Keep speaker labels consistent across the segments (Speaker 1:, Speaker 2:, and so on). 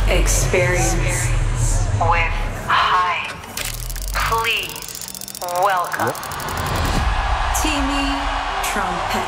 Speaker 1: Experience with Hype. Please welcome Timmy Trumpet.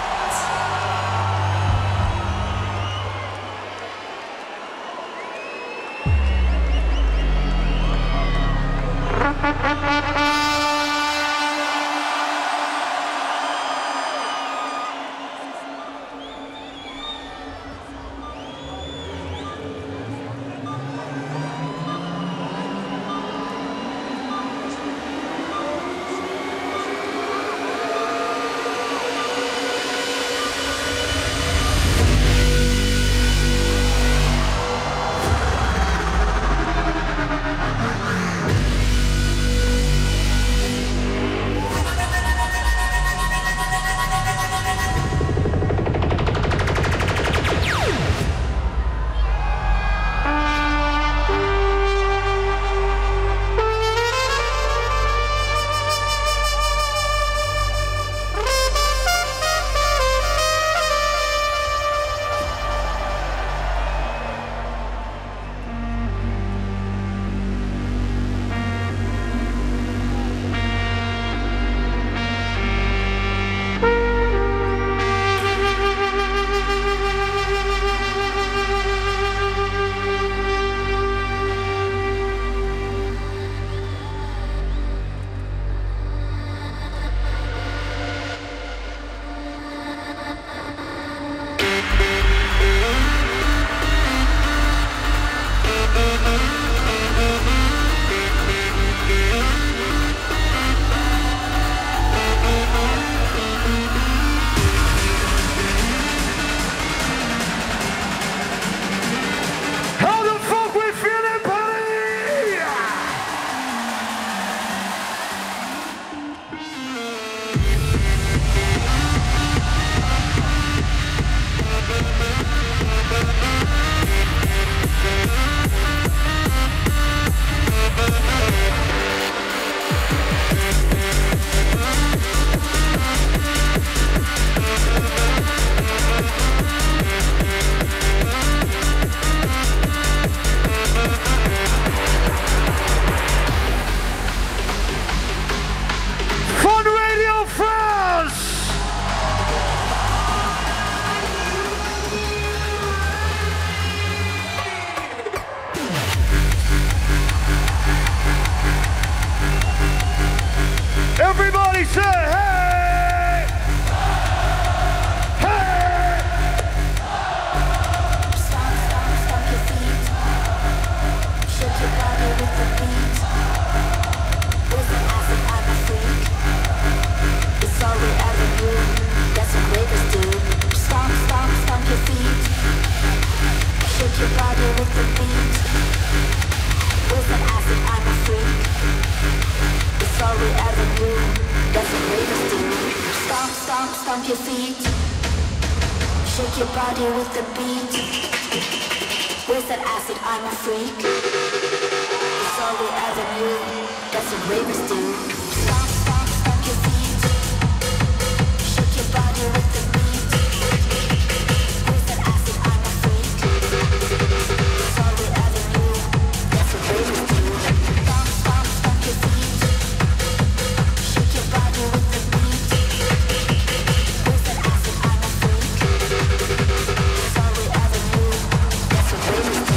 Speaker 2: Everybody say hey! Hey!
Speaker 3: Stomp, stomp, stomp your feet. Shake your body with the beat. With an acid, I'm a freak. It's all we ever do. That's what ravers do. Stomp, stomp, stomp your feet. Shake your body with the beat. With an acid, I'm a freak. It's all we ever do. That's what ravers do. Stomp, stomp, stomp your feet. Shake your body with the beat. With that acid, I'm a freak. It's all we ever knew. That's what ravers do. Stomp, stomp, stomp your feet. Shake your body with the beat. With that acid, I'm a freak. It's all we ever knew. That's what ravers do. Stomp, stomp, stomp your feet. Shake your body with the beat. With that acid, I'm a freak. It's all we ever knew. That's what ravers do.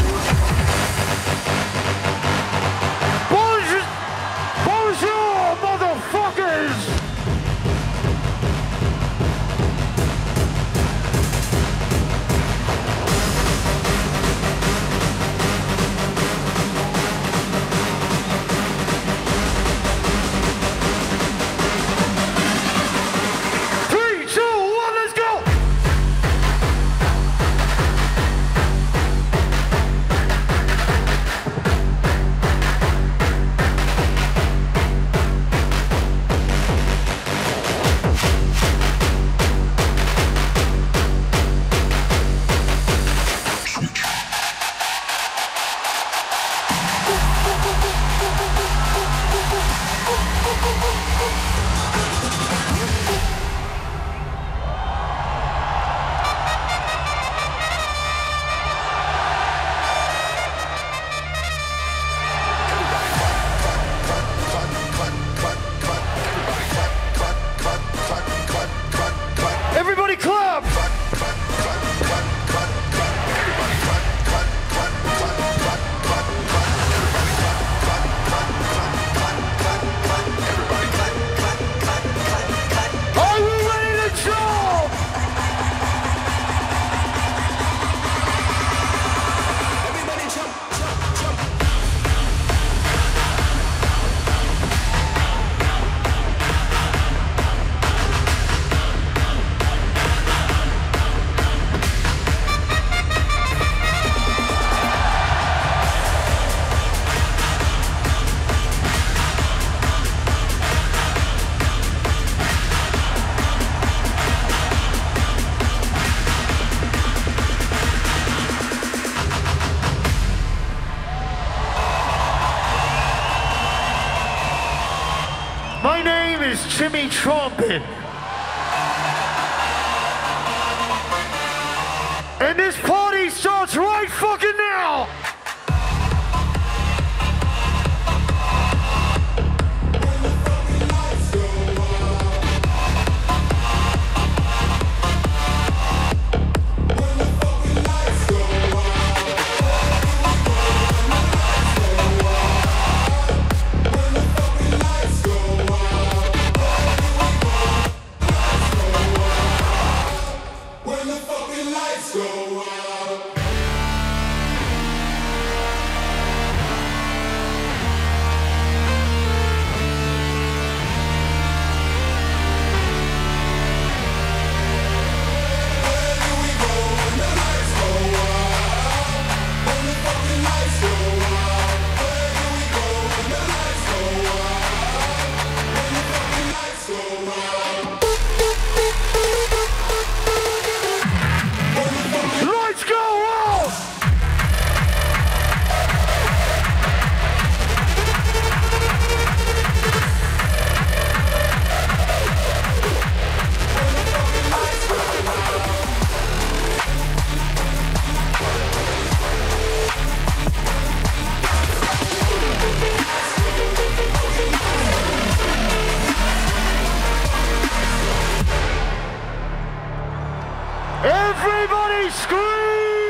Speaker 2: Bonjour, motherfuckers! is Timmy Trumpet. And this party starts right fucking now! Everybody scream!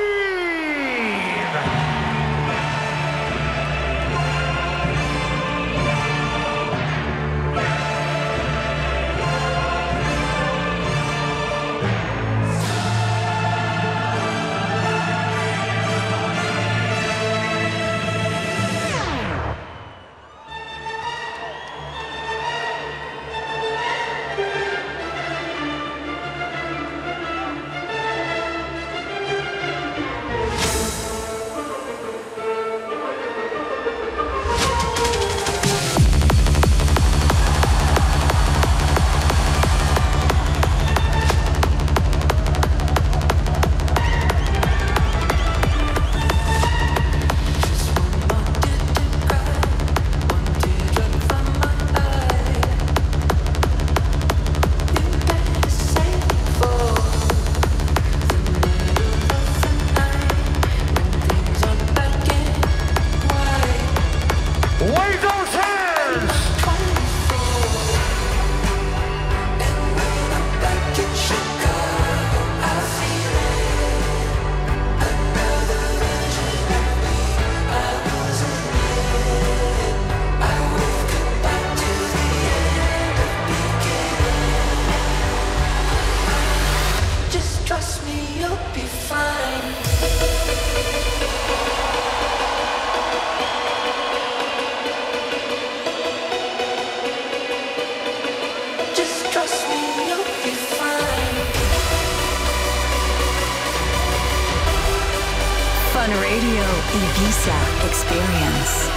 Speaker 1: Radio Ibiza Experience.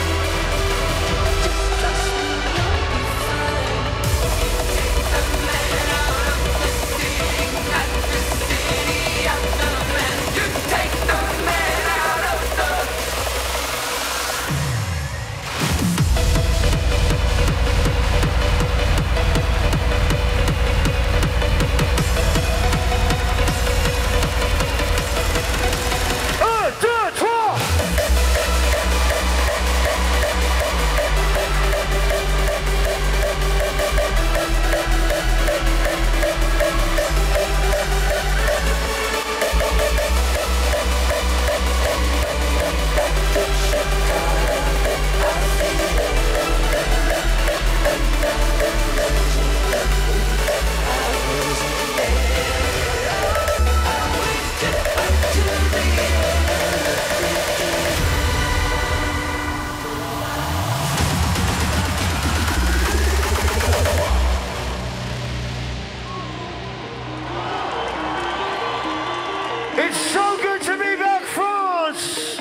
Speaker 2: It's so good to be back, France!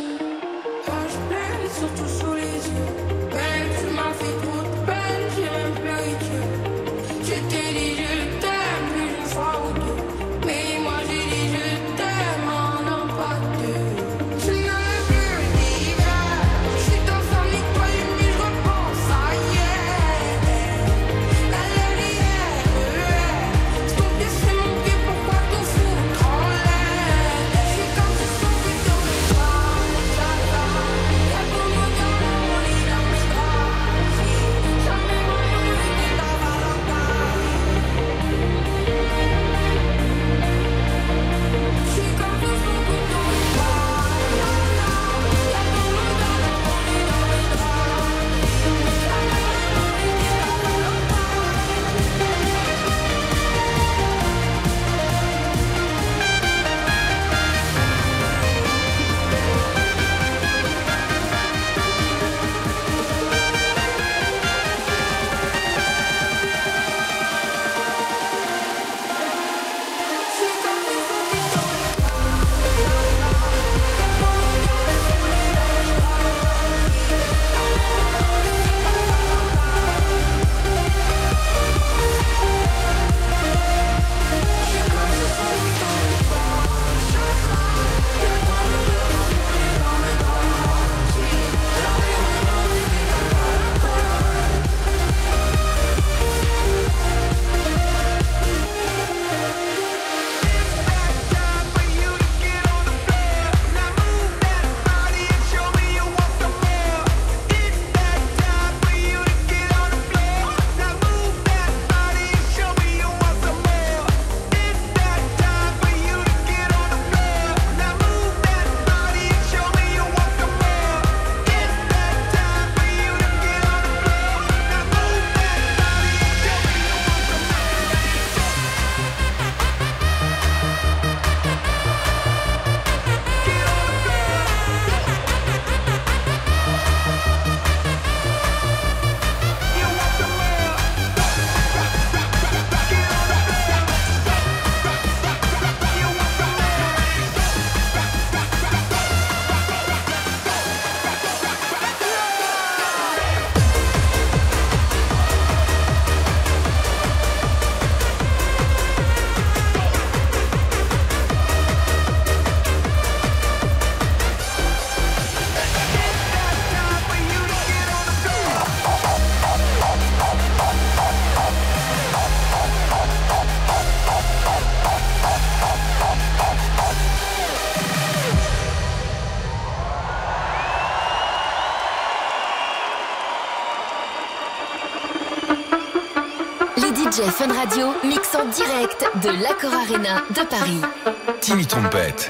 Speaker 4: DJ Fun Radio mix en direct de l'Accor Arena de Paris.
Speaker 5: Timmy Trompette.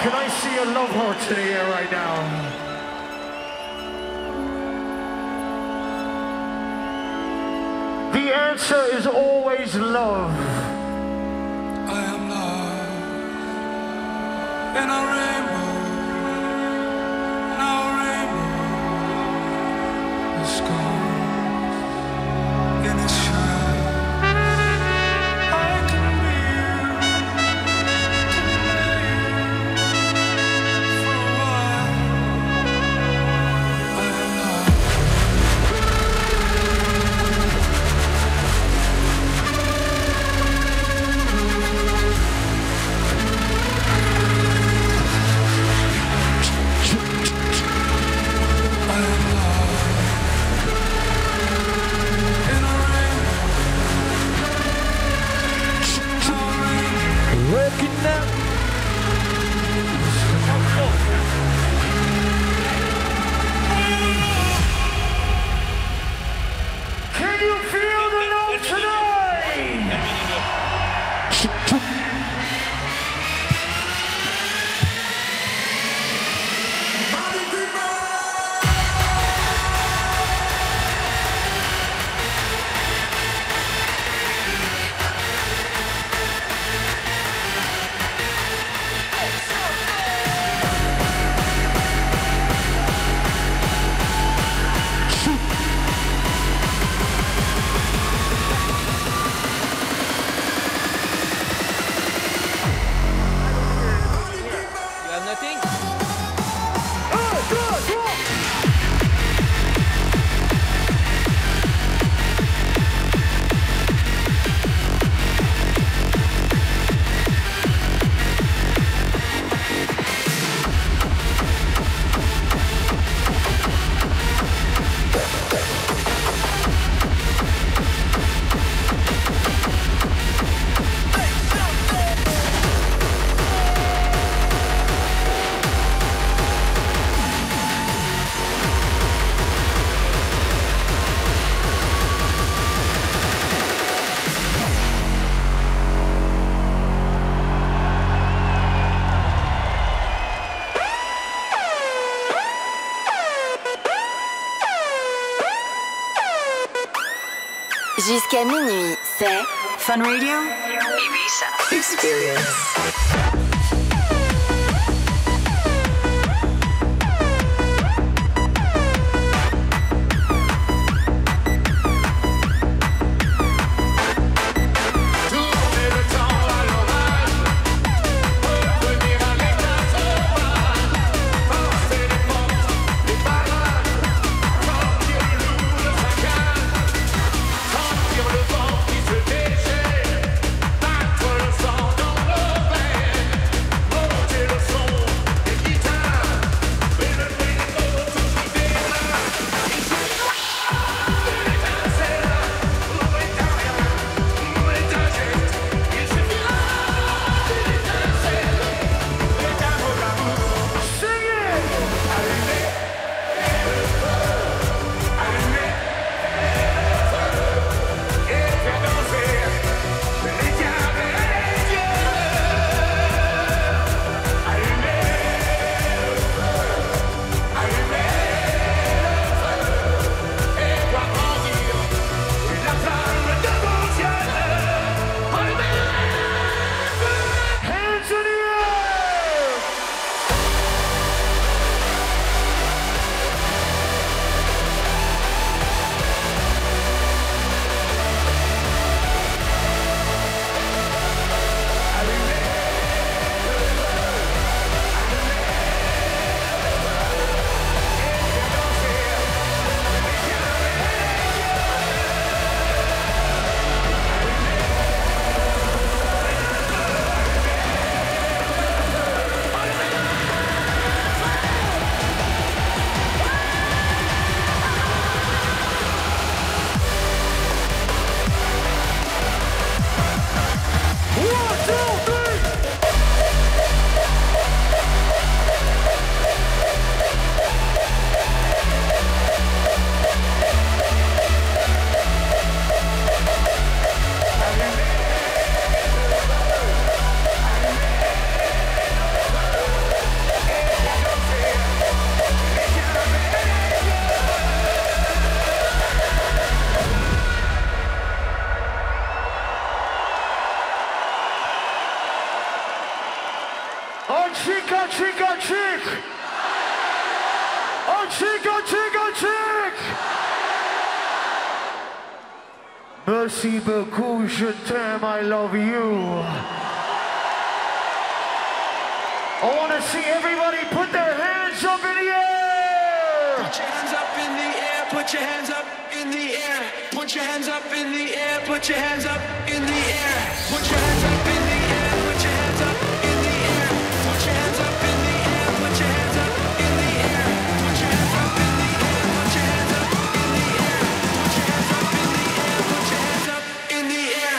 Speaker 2: Can I see a love heart in the air right now? The answer is always love.
Speaker 6: I am love in a rainbow, now rainbow is gone in its shine. I can be you tonight for a while. I am love.
Speaker 2: Working out. Can you feel the love tonight?
Speaker 4: Jusqu'à minuit, c'est
Speaker 1: Fun Radio Ibiza Experience.
Speaker 6: Battre le sang dans nos veines.
Speaker 2: chica, chica, chick. Oh, chica, chica, chick. Merci beaucoup, je t'aime, I love you. I want to see everybody put their hands up in the air.
Speaker 6: Put your hands up in the air, put your hands up in the air. Put your hands up in the air, put your hands up in the air. Put your hands up in the air, put your hands up in the air. Put your hands up in the air, put your hands up in the air. Put your hands up in the air, put your hands up in the air. Put your hands up in the air, put your hands up in the air.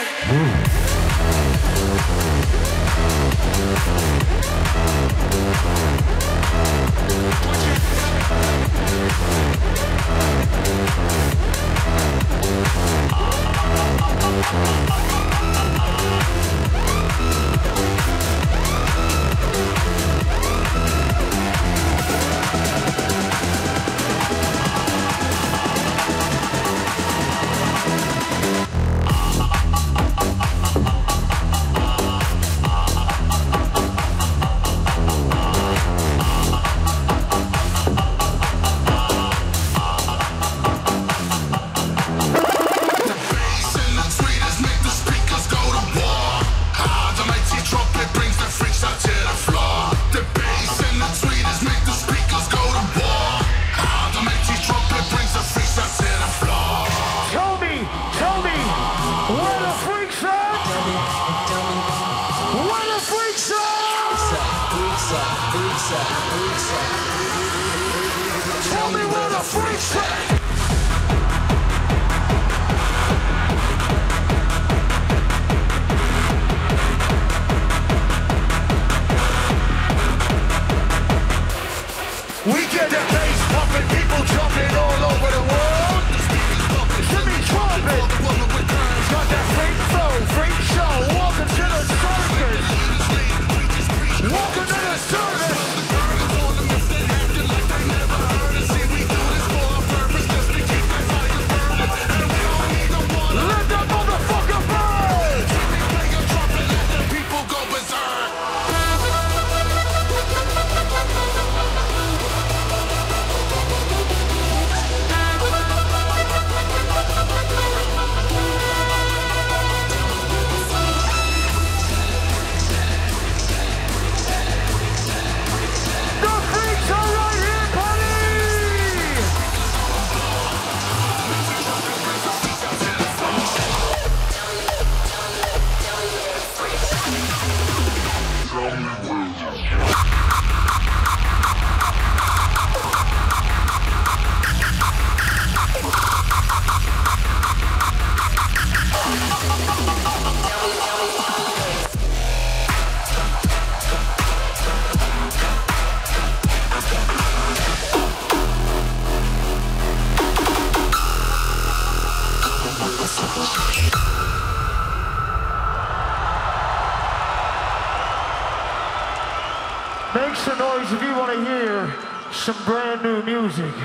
Speaker 2: Make some noise if you want to hear some brand new music.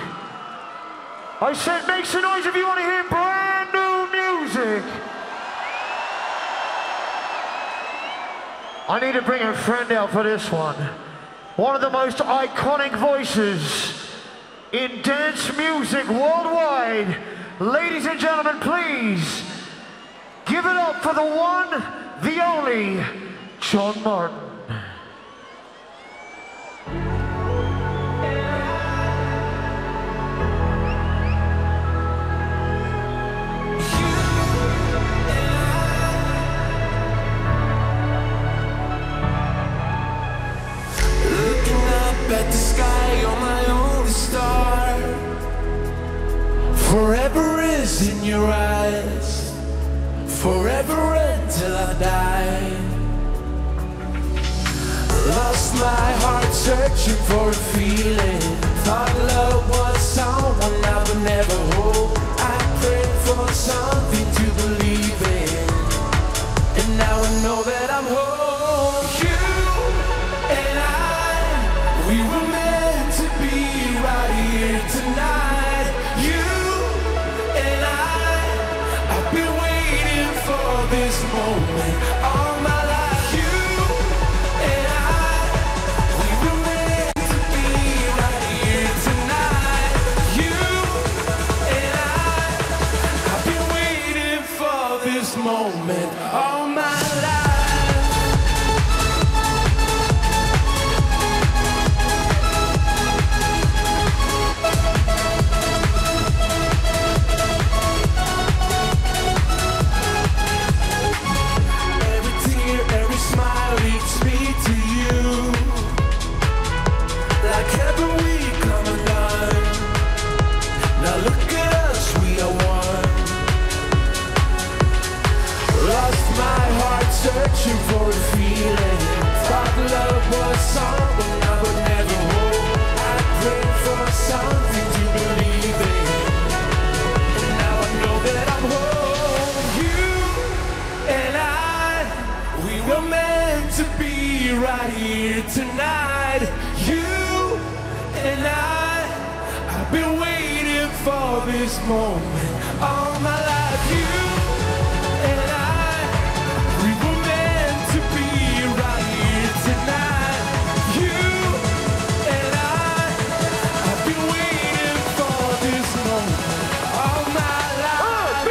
Speaker 2: I said make some noise if you want to hear brand new music. I need to bring a friend out for this one. One of the most iconic voices in dance music worldwide. Ladies and gentlemen, please give it up for the one, the only, John Martin.
Speaker 6: At the sky, you're my only star. Forever is in your eyes, forever until I die. Lost my heart searching for a feeling. Thought love was someone I would never hold. I prayed for something to believe in, and now I know that I'm home. You and we were meant to be right here tonight. You and I've been waiting for this moment all my life. You and searching for a feeling. Thought love was someone I would never hold. I prayed for something to believe in, and now I know that I'm home. You and we were meant to be right here tonight. You and I've been waiting for this moment all my life. You and we were meant to be right here tonight. You and I've been waiting for this moment all my life.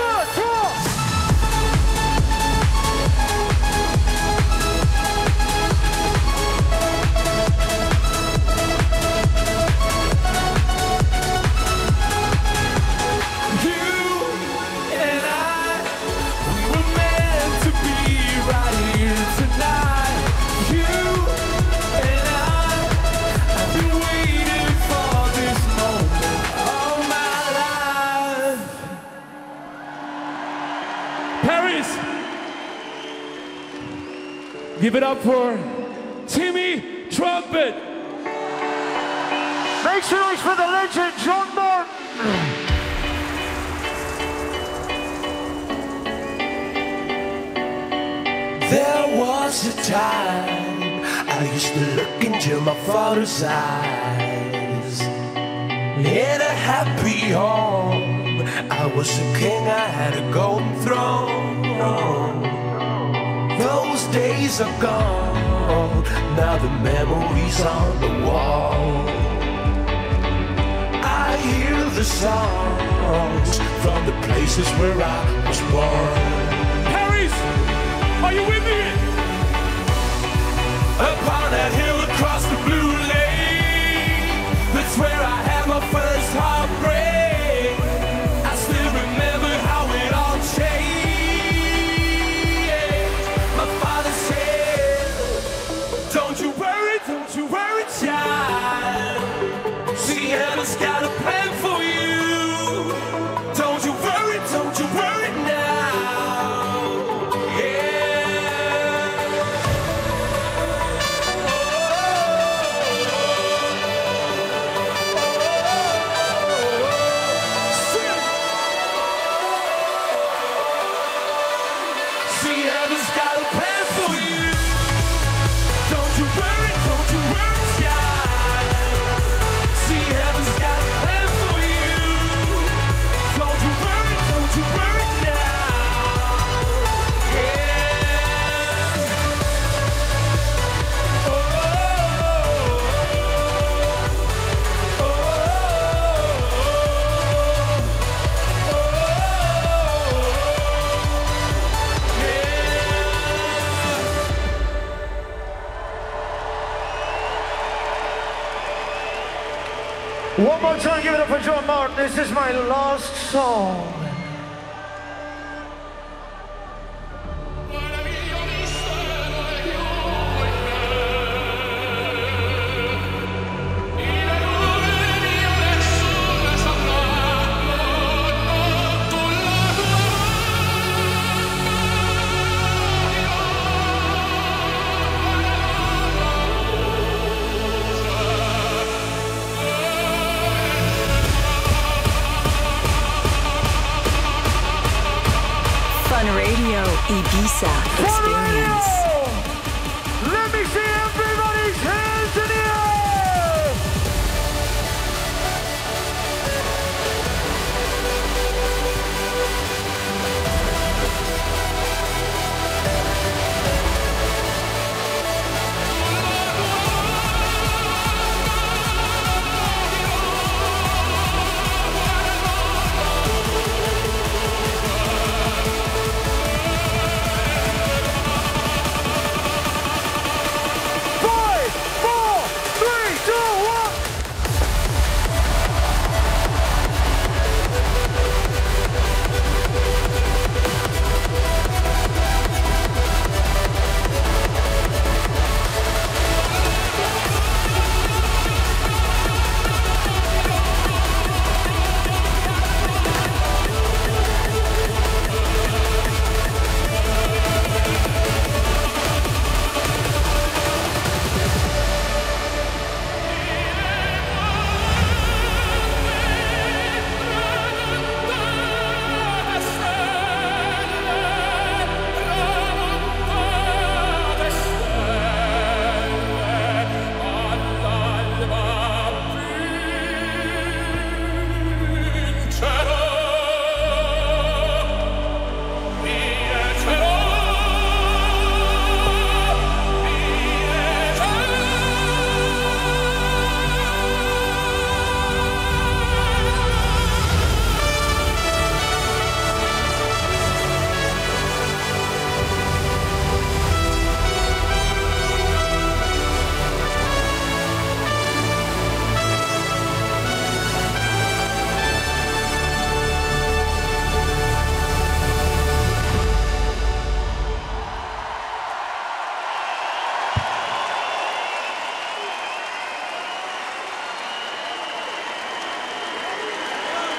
Speaker 6: Give it up for Timmy Trumpet.
Speaker 2: Make some noise for the legend, John Martin.
Speaker 6: There was a time I used to look into my father's eyes. In a happy home, I was a king, I had a golden throne. Those days are gone, now the memories on the wall. I hear the songs from the places where I was born. Paris, are you with me? Upon that hill across the blue lake, that's where I had my first heartbreak. I still remember how it all changed. My father said, don't you worry, child. See, heaven's got a plan for you. Don't you worry now. Yeah. See, heaven's got a plan for you. Don't you worry, child. See, heaven's got a plan for you. Don't you worry now. Yeah. Oh,
Speaker 2: One more time, give it up for John Martin. This is my last song.
Speaker 1: Radio Ibiza Experience.
Speaker 2: Let me see everybody's hands in the air!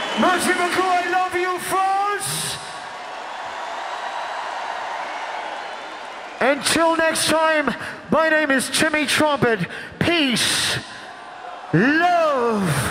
Speaker 2: Merci beaucoup, I love you, France. Until next time, my name is Timmy Trumpet. Peace, love.